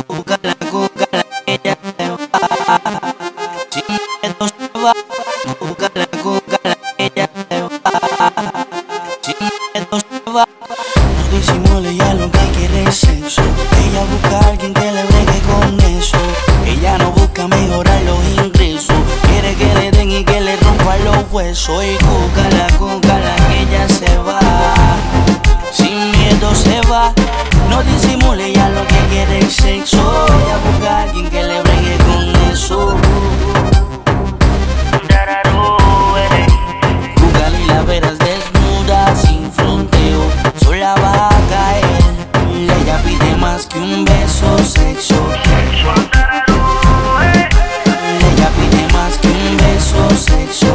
Cúcala, ella se va. Sin miedo se va. Cúcala, ella se va. Sin miedo se va. No disimule ya lo que quiere es sexo. Ella busca a alguien que le bregue con eso. Ella no busca mejorar los ingresos. Quiere que le den y que le rompan los huesos. Y cúcala, que ella se va. Sin miedo se va. No disimule ya lo que quiere es sexo. Ella busca a alguien que le bregue con eso. Cúcala y la verás desnuda, sin fronteo, sola va a caer. Ella pide más que un beso, sexo. Ella pide más que un beso, sexo.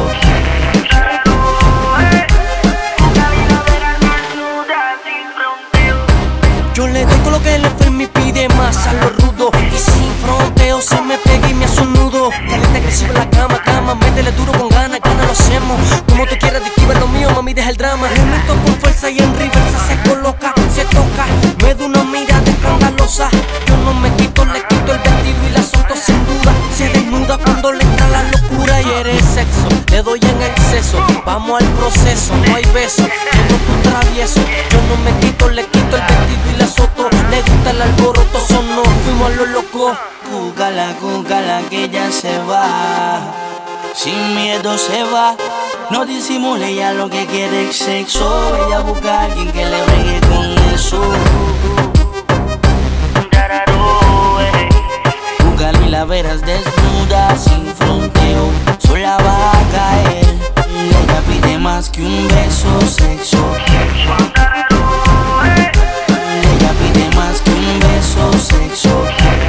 Yo le doy con lo que el enfermo y pide más a lo rudo. Y sin fronteo se me pega y me hace un nudo. Caliente agresivo en la cama, métele duro con ganas lo hacemos. Como tú quieras, disquiva lo mío, mami, deja el drama. Le meto con fuerza y en reversa se coloca, se toca. Me da una mirada escandalosa. Yo no me quito, le quito el vestido y la suelto sin duda. Se desnuda cuando le entra la locura y eres sexo. Le doy en exceso, vamos al proceso, no hay beso. Tengo tu travieso, yo no me quito, le quito el vestido y la soto. Le gusta el alboroto, sonó, fuimos a lo loco. Cúcala, que ella se va. Sin miedo se va. No disimule ya lo que quiere es sexo. Ella busca a alguien que le bregue con eso. Cúcala y la verás desnuda, sin fronteo, sola va a caer. Ella pide más que un beso, sexo. Ella pide más que un beso, sexo.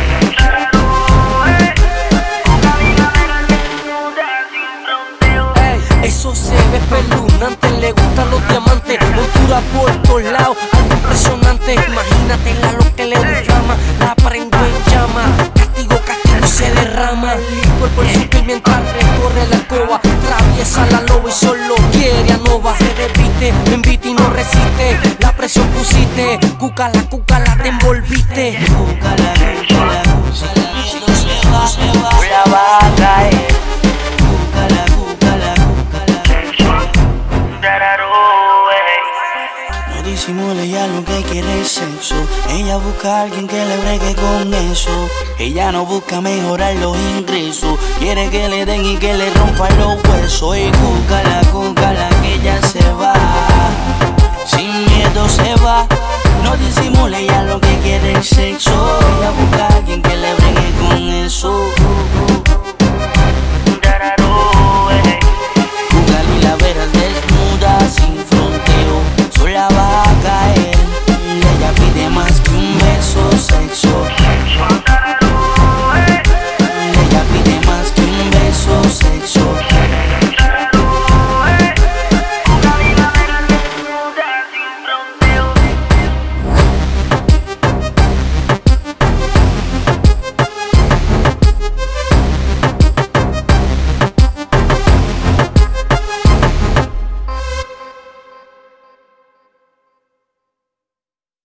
Eso se ve espeluznante, le gustan los diamantes. Montura por todos lados, algo impresionante. Imagínatela lo que le inflama, la prendo en llama. Castigo se derrama. Por su piel mientras recorre la alcoba. Traviesa la loba y solo quiere a Nova. Se desviste, me invita y no resiste. La presión pusiste, cúcala, te envolviste. Cúcala, sin miedo se va, sola va a caer. No disimule ya lo que quiere es sexo. Ella busca a alguien que le bregue con eso. Ella no busca mejorar los ingresos. Quiere que le den y que le rompan los huesos. Y cúcala, que ella se va. Sin miedo se va. No disimule ya lo que quiere es sexo. Ella busca